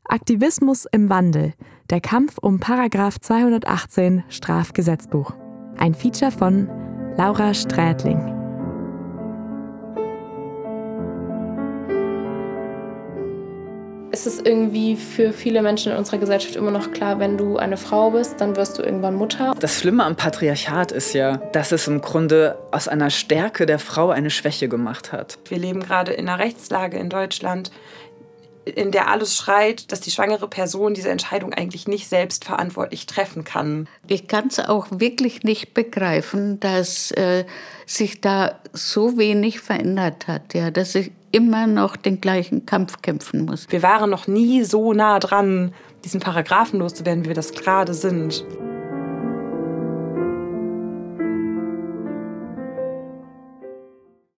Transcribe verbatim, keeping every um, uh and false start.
Aktivismus im Wandel. Der Kampf um Paragraph zweihundertachtzehn Strafgesetzbuch. Ein Feature von Laura Strätling. Es ist irgendwie für viele Menschen in unserer Gesellschaft immer noch klar, wenn du eine Frau bist, dann wirst du irgendwann Mutter. Das Schlimme am Patriarchat ist ja, dass es im Grunde aus einer Stärke der Frau eine Schwäche gemacht hat. Wir leben gerade in einer Rechtslage in Deutschland, in der alles schreit, dass die schwangere Person diese Entscheidung eigentlich nicht selbstverantwortlich treffen kann. Ich kann es auch wirklich nicht begreifen, dass äh, sich da so wenig verändert hat, ja, dass ich immer noch den gleichen Kampf kämpfen muss. Wir waren noch nie so nah dran, diesen Paragraphen loszuwerden, wie wir das gerade sind.